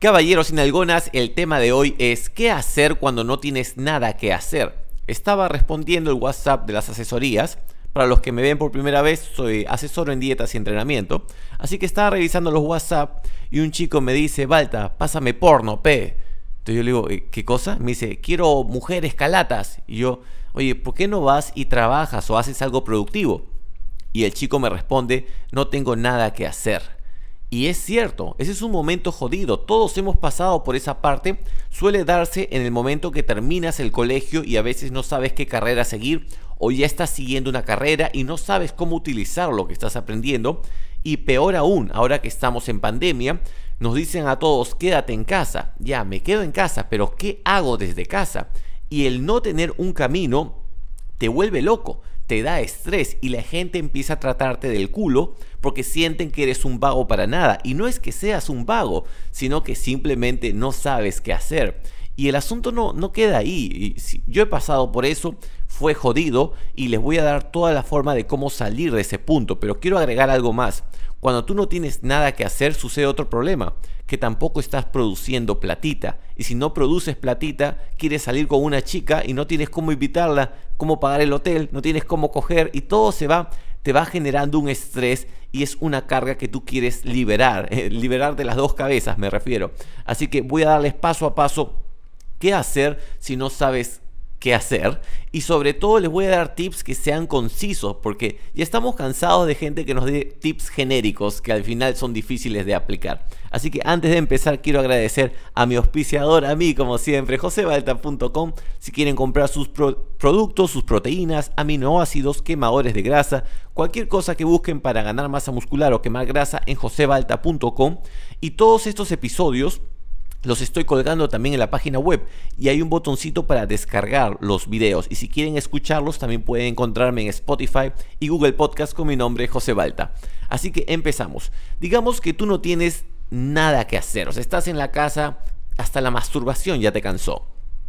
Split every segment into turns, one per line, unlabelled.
Caballeros sin algonas, el tema de hoy es ¿qué hacer cuando no tienes nada que hacer? Estaba respondiendo el WhatsApp de las asesorías. Para los que me ven por primera vez, soy asesor en dietas y entrenamiento. Así que estaba revisando los WhatsApp y un chico me dice: Balta, pásame porno, pe. Entonces yo le digo: ¿qué cosa? Me dice: quiero mujeres calatas. Y yo: oye, ¿por qué no vas y trabajas o haces algo productivo? Y el chico me responde: no tengo nada que hacer. Y es cierto, ese es un momento jodido, todos hemos pasado por esa parte. Suele darse en el momento que terminas el colegio y a veces no sabes qué carrera seguir, o ya estás siguiendo una carrera y no sabes cómo utilizar lo que estás aprendiendo. Y peor aún, ahora que estamos en pandemia, nos dicen a todos: quédate en casa. Ya, me quedo en casa, pero ¿qué hago desde casa? Y el no tener un camino te vuelve loco, te da estrés y la gente empieza a tratarte del culo porque sienten que eres un vago para nada. Y no es que seas un vago, sino que simplemente no sabes qué hacer. Y el asunto no queda ahí. Yo he pasado por eso, fue jodido y les voy a dar toda la forma de cómo salir de ese punto. Pero quiero agregar algo más. Cuando tú no tienes nada que hacer, sucede otro problema, que tampoco estás produciendo platita. Y si no produces platita, quieres salir con una chica y no tienes cómo invitarla, cómo pagar el hotel, no tienes cómo coger y todo te va generando un estrés y es una carga que tú quieres liberar, liberar de las dos cabezas me refiero. Así que voy a darles paso a paso qué hacer si no sabes qué hacer, y sobre todo les voy a dar tips que sean concisos, porque ya estamos cansados de gente que nos dé tips genéricos que al final son difíciles de aplicar. Así que antes de empezar quiero agradecer a mi auspiciador, a mí como siempre, josebalta.com. Si quieren comprar sus productos, sus proteínas, aminoácidos, quemadores de grasa, cualquier cosa que busquen para ganar masa muscular o quemar grasa, en josebalta.com. Y todos estos episodios los estoy colgando también en la página web y hay un botoncito para descargar los videos, y si quieren escucharlos también pueden encontrarme en Spotify y Google Podcast con mi nombre, José Balta. Así que empezamos. Digamos que tú no tienes nada que hacer, o sea, estás en la casa, hasta la masturbación ya te cansó.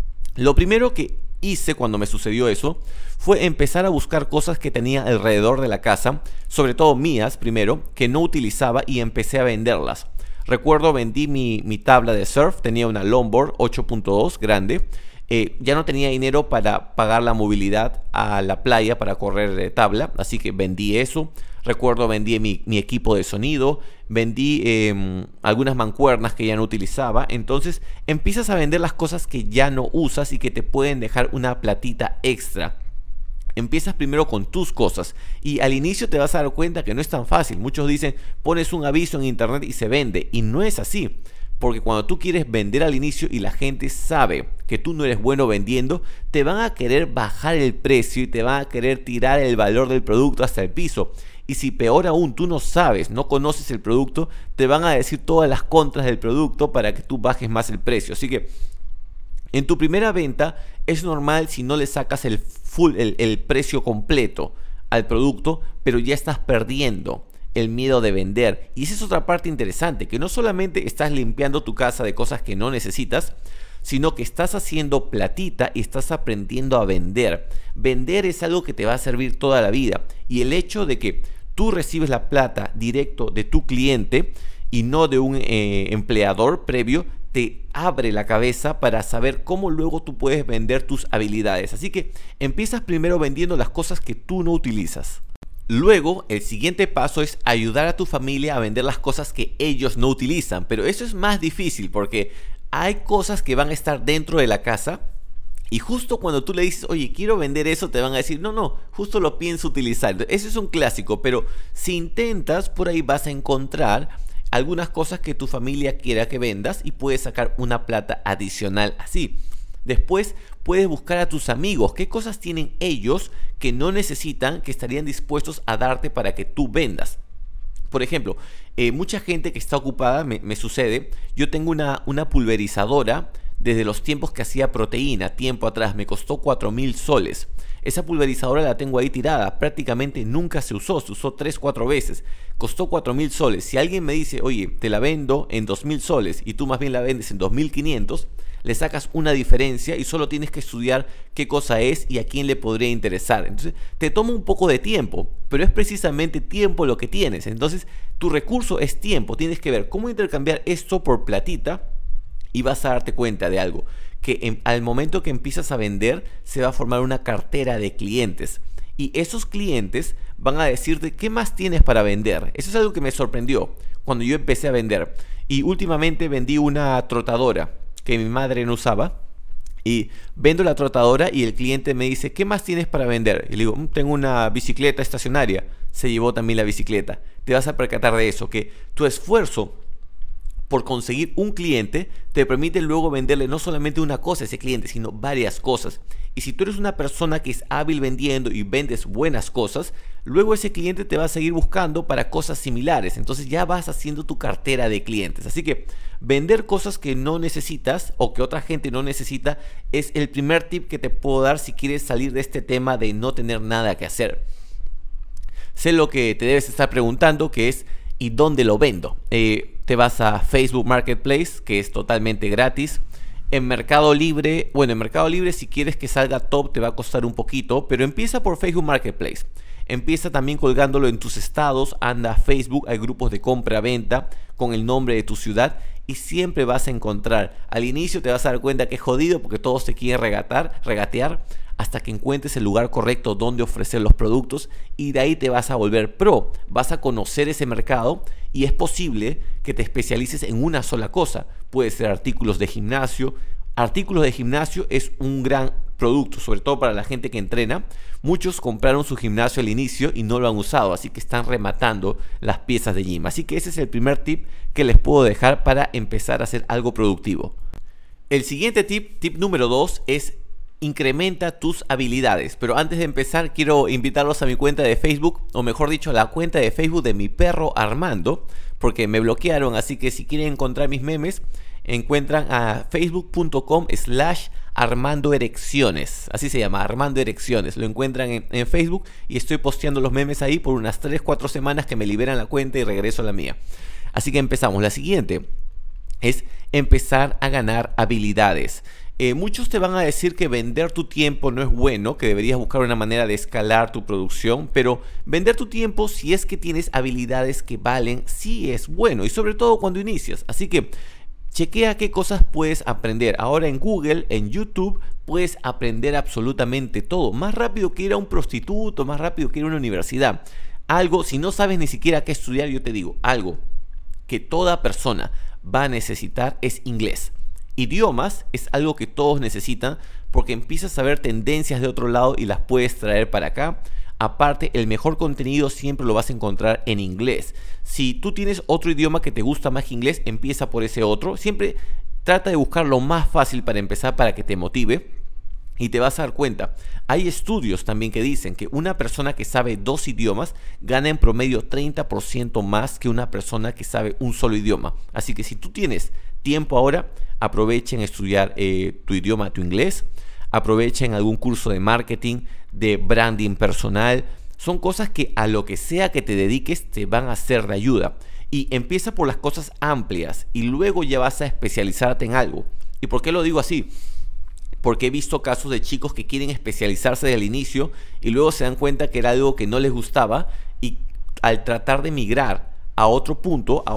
Lo primero que hice cuando me sucedió eso fue empezar a buscar cosas que tenía alrededor de la casa, sobre todo mías primero, que no utilizaba, y empecé a venderlas. Recuerdo, vendí mi tabla de surf, tenía una longboard 8.2 grande. Ya no tenía dinero para pagar la movilidad a la playa para correr tabla, así que vendí eso. Recuerdo, vendí mi equipo de sonido, vendí algunas mancuernas que ya no utilizaba. Entonces empiezas a vender las cosas que ya no usas y que te pueden dejar una platita extra. Empiezas primero con tus cosas y al inicio te vas a dar cuenta que no es tan fácil. Muchos dicen: pones un aviso en internet y se vende, y no es así, porque cuando tú quieres vender al inicio y la gente sabe que tú no eres bueno vendiendo, te van a querer bajar el precio y te van a querer tirar el valor del producto hasta el piso. Y si peor aún tú no sabes, no conoces el producto, te van a decir todas las contras del producto para que tú bajes más el precio. Así que en tu primera venta es normal si no le sacas el precio completo al producto, pero ya estás perdiendo el miedo de vender. Y esa es otra parte interesante, que no solamente estás limpiando tu casa de cosas que no necesitas, sino que estás haciendo platita y estás aprendiendo a vender. Vender es algo que te va a servir toda la vida, y el hecho de que tú recibes la plata directo de tu cliente y no de un empleador previo, te abre la cabeza para saber cómo luego tú puedes vender tus habilidades. Así que empiezas primero vendiendo las cosas que tú no utilizas. Luego, el siguiente paso es ayudar a tu familia a vender las cosas que ellos no utilizan. Pero eso es más difícil porque hay cosas que van a estar dentro de la casa, y justo cuando tú le dices: oye, quiero vender eso, te van a decir: no, justo lo pienso utilizar. Ese es un clásico, pero si intentas, por ahí vas a encontrar algunas cosas que tu familia quiera que vendas y puedes sacar una plata adicional así. Después puedes buscar a tus amigos, qué cosas tienen ellos que no necesitan, que estarían dispuestos a darte para que tú vendas. Por ejemplo, mucha gente que está ocupada, me sucede, yo tengo una pulverizadora desde los tiempos que hacía proteína, tiempo atrás, me costó 4.000 soles. Esa pulverizadora la tengo ahí tirada, prácticamente nunca se usó 3-4 veces, costó 4.000 soles. Si alguien me dice: oye, te la vendo en 2.000 soles y tú más bien la vendes en 2.500, le sacas una diferencia y solo tienes que estudiar qué cosa es y a quién le podría interesar. Entonces te toma un poco de tiempo, pero es precisamente tiempo lo que tienes. Entonces tu recurso es tiempo, tienes que ver cómo intercambiar esto por platita Y vas a darte cuenta de algo, que al momento que empiezas a vender, se va a formar una cartera de clientes. Y esos clientes van a decirte qué más tienes para vender. Eso es algo que me sorprendió cuando yo empecé a vender. Y últimamente vendí una trotadora que mi madre no usaba. Y vendo la trotadora y el cliente me dice, ¿qué más tienes para vender? Y le digo, tengo una bicicleta estacionaria. Se llevó también la bicicleta. Te vas a percatar de eso, que tu esfuerzo por conseguir un cliente te permite luego venderle no solamente una cosa a ese cliente, sino varias cosas. Y si tú eres una persona que es hábil vendiendo y vendes buenas cosas, luego ese cliente te va a seguir buscando para cosas similares. Entonces ya vas haciendo tu cartera de clientes. Así que vender cosas que no necesitas o que otra gente no necesita es el primer tip que te puedo dar si quieres salir de este tema de no tener nada que hacer. Sé lo que te debes estar preguntando, que es ¿y dónde lo vendo? Te vas a Facebook Marketplace, que es totalmente gratis. En Mercado Libre, bueno, en Mercado Libre si quieres que salga top te va a costar un poquito, pero empieza por Facebook Marketplace. Empieza también colgándolo en tus estados, anda a Facebook, hay grupos de compra-venta con el nombre de tu ciudad y siempre vas a encontrar. Al inicio te vas a dar cuenta que es jodido porque todos te quieren regatear, hasta que encuentres el lugar correcto donde ofrecer los productos y de ahí te vas a volver pro. Vas a conocer ese mercado y es posible que te especialices en una sola cosa. Puede ser artículos de gimnasio. Artículos de gimnasio es un gran producto, sobre todo para la gente que entrena. Muchos compraron su gimnasio al inicio y no lo han usado, así que están rematando las piezas de gym. Así que ese es el primer tip que les puedo dejar para empezar a hacer algo productivo. El siguiente tip número 2, es incrementa tus habilidades. Pero antes de empezar quiero invitarlos a mi cuenta de Facebook, o mejor dicho a la cuenta de Facebook de mi perro Armando, porque me bloquearon, así que si quieren encontrar mis memes, encuentran a facebook.com/Armando Erecciones, así se llama, Armando Erecciones. Lo encuentran en Facebook y estoy posteando los memes ahí por unas 3-4 semanas que me liberan la cuenta y regreso a la mía. Así que empezamos. La siguiente es empezar a ganar habilidades. Muchos te van a decir que vender tu tiempo no es bueno, que deberías buscar una manera de escalar tu producción, pero vender tu tiempo, si es que tienes habilidades que valen, sí es bueno, y sobre todo cuando inicias. Así que chequea qué cosas puedes aprender. Ahora en Google, en YouTube, puedes aprender absolutamente todo. Más rápido que ir a un prostituto, más rápido que ir a una universidad. Algo, si no sabes ni siquiera qué estudiar, yo te digo, algo que toda persona va a necesitar es inglés. Idiomas es algo que todos necesitan porque empiezas a ver tendencias de otro lado y las puedes traer para acá. Aparte, el mejor contenido siempre lo vas a encontrar en inglés. Si tú tienes otro idioma que te gusta más que inglés, empieza por ese otro. Siempre trata de buscar lo más fácil para empezar, para que te motive. Y te vas a dar cuenta, hay estudios también que dicen que una persona que sabe 2 idiomas gana en promedio 30% más que una persona que sabe un solo idioma. Así que si tú tienes tiempo ahora, aprovechen estudiar tu idioma, tu inglés. Aprovechen algún curso de marketing, de branding personal. Son cosas que a lo que sea que te dediques te van a ser de ayuda. Y empieza por las cosas amplias y luego ya vas a especializarte en algo. ¿Y por qué lo digo así? Porque he visto casos de chicos que quieren especializarse desde el inicio y luego se dan cuenta que era algo que no les gustaba y al tratar de migrar a otro punto, a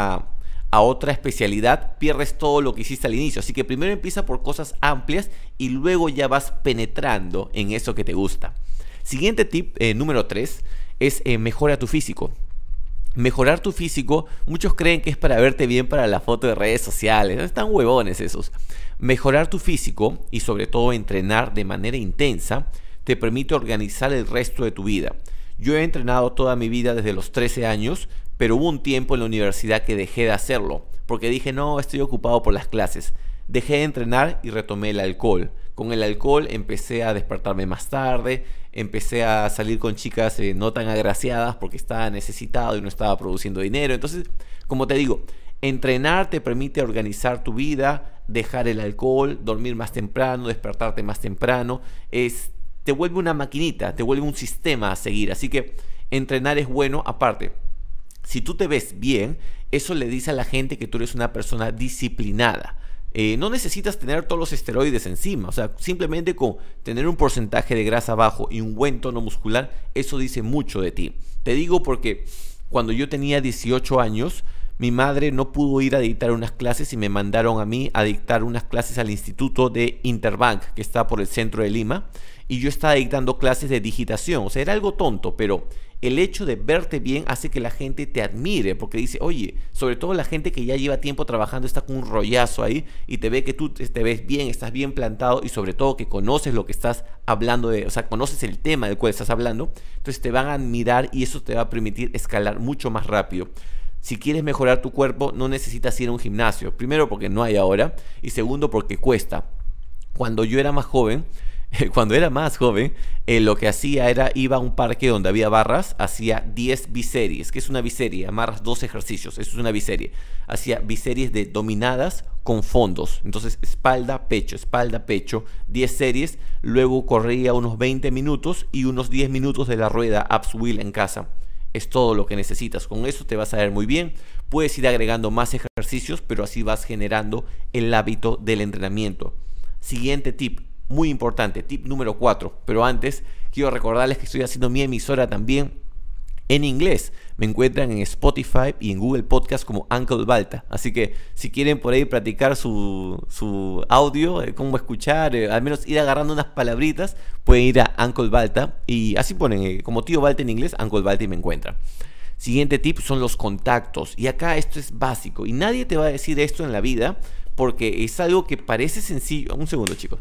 otra especialidad, pierdes todo lo que hiciste al inicio. Así que primero empieza por cosas amplias y luego ya vas penetrando en eso que te gusta. Siguiente tip, número 3, es mejora tu físico. Mejorar tu físico, muchos creen que es para verte bien para la foto de redes sociales. Están huevones esos. Mejorar tu físico y sobre todo entrenar de manera intensa te permite organizar el resto de tu vida. Yo he entrenado toda mi vida desde los 13 años, pero hubo un tiempo en la universidad que dejé de hacerlo, porque dije, no, estoy ocupado por las clases. Dejé de entrenar y retomé el alcohol. Con el alcohol empecé a despertarme más tarde, empecé a salir con chicas no tan agraciadas porque estaba necesitado y no estaba produciendo dinero. Entonces, como te digo, entrenar te permite organizar tu vida, dejar el alcohol, dormir más temprano, despertarte más temprano. Te vuelve una maquinita, te vuelve un sistema a seguir. Así que entrenar es bueno. Aparte, si tú te ves bien, eso le dice a la gente que tú eres una persona disciplinada. No necesitas tener todos los esteroides encima, o sea, simplemente con tener un porcentaje de grasa bajo y un buen tono muscular, eso dice mucho de ti. Te digo porque cuando yo tenía 18 años, mi madre no pudo ir a dictar unas clases y me mandaron a mí a dictar unas clases al Instituto de Interbank, que está por el centro de Lima, y yo estaba dictando clases de digitación. O sea, era algo tonto, pero el hecho de verte bien hace que la gente te admire, porque dice, oye, sobre todo la gente que ya lleva tiempo trabajando, está con un rollazo ahí y te ve que tú te ves bien, estás bien plantado y sobre todo que conoces lo que estás hablando o sea, conoces el tema del cual estás hablando, entonces te van a admirar y eso te va a permitir escalar mucho más rápido. Si quieres mejorar tu cuerpo, no necesitas ir a un gimnasio. Primero, porque no hay ahora. Y segundo, porque cuesta. Cuando yo era más joven, lo que hacía era, iba a un parque donde había barras, hacía 10 biseries. ¿Qué es una biserie? Amarras 2 ejercicios. Eso es una biserie. Hacía biseries de dominadas con fondos. Entonces, espalda, pecho, 10 series. Luego corría unos 20 minutos y unos 10 minutos de la rueda Abs Wheel en casa. Es todo lo que necesitas. Con eso te vas a ver muy bien. Puedes ir agregando más ejercicios, pero así vas generando el hábito del entrenamiento. Siguiente tip, muy importante, tip número 4. Pero antes, quiero recordarles que estoy haciendo mi emisora también en inglés. Me encuentran en Spotify y en Google Podcast como Uncle Balta. Así que si quieren por ahí practicar su audio, cómo escuchar, al menos ir agarrando unas palabritas, pueden ir a Uncle Balta y así ponen como Tío Balta en inglés, Uncle Balta y me encuentran. Siguiente tip son los contactos. Y acá esto es básico y nadie te va a decir esto en la vida porque es algo que parece sencillo. Un segundo, chicos.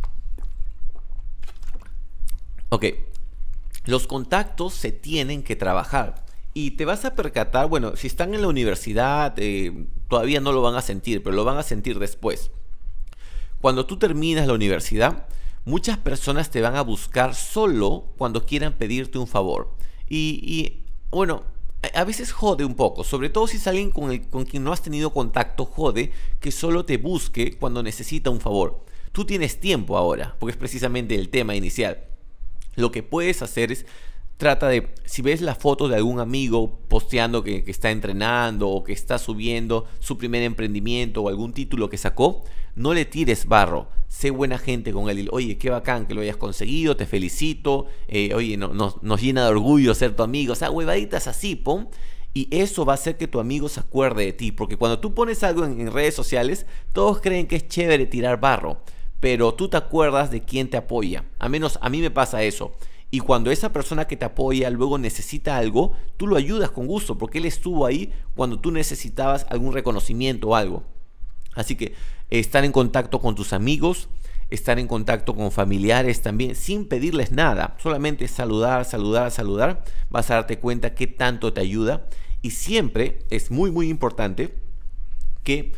Ok. Los contactos se tienen que trabajar y te vas a percatar, bueno, si están en la universidad todavía no lo van a sentir, pero lo van a sentir después. Cuando tú terminas la universidad, muchas personas te van a buscar solo cuando quieran pedirte un favor. Bueno, a veces jode un poco, sobre todo si es alguien con quien no has tenido contacto, jode que solo te busque cuando necesita un favor. Tú tienes tiempo ahora, porque es precisamente el tema inicial. Lo que puedes hacer es, trata de, si ves la foto de algún amigo posteando que está entrenando o que está subiendo su primer emprendimiento o algún título que sacó, no le tires barro, sé buena gente con él. Oye, qué bacán que lo hayas conseguido, te felicito, oye, nos llena de orgullo ser tu amigo, o sea, huevaditas así, pon. Y eso va a hacer que tu amigo se acuerde de ti, porque cuando tú pones algo en redes sociales, todos creen que es chévere tirar barro, pero tú te acuerdas de quién te apoya. Al menos a mí me pasa eso. Y cuando esa persona que te apoya luego necesita algo, tú lo ayudas con gusto, porque él estuvo ahí cuando tú necesitabas algún reconocimiento o algo. Así que estar en contacto con tus amigos, estar en contacto con familiares también, sin pedirles nada, solamente saludar, vas a darte cuenta qué tanto te ayuda. Y siempre es muy muy importante que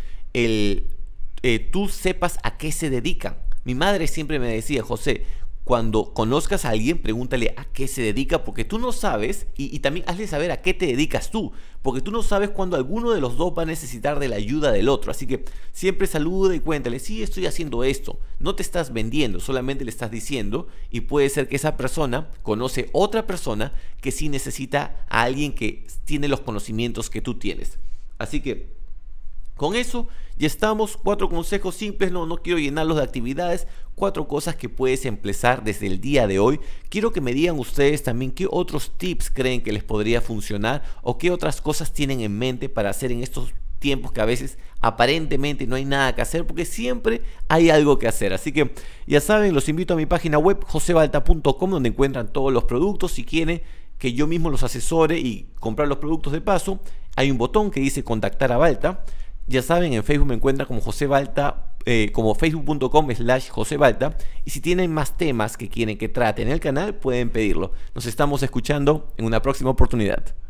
tú sepas a qué se dedican. Mi madre siempre me decía, José, cuando conozcas a alguien, pregúntale a qué se dedica, porque tú no sabes, y también hazle saber a qué te dedicas tú, porque tú no sabes cuándo alguno de los dos va a necesitar de la ayuda del otro. Así que siempre saluda y cuéntale, sí, estoy haciendo esto. No te estás vendiendo, solamente le estás diciendo, y puede ser que esa persona conoce otra persona que sí necesita a alguien que tiene los conocimientos que tú tienes. Así que con eso ya estamos. 4 consejos simples, no quiero llenarlos de actividades, 4 cosas que puedes empezar desde el día de hoy. Quiero que me digan ustedes también qué otros tips creen que les podría funcionar o qué otras cosas tienen en mente para hacer en estos tiempos que a veces aparentemente no hay nada que hacer, porque siempre hay algo que hacer. Así que ya saben, los invito a mi página web josebalta.com, donde encuentran todos los productos. Si quieren que yo mismo los asesore y comprar los productos de paso, hay un botón que dice contactar a Balta. Ya saben, en Facebook me encuentran como José Balta, como facebook.com/José Balta. Y si tienen más temas que quieren que trate en el canal, pueden pedirlo. Nos estamos escuchando en una próxima oportunidad.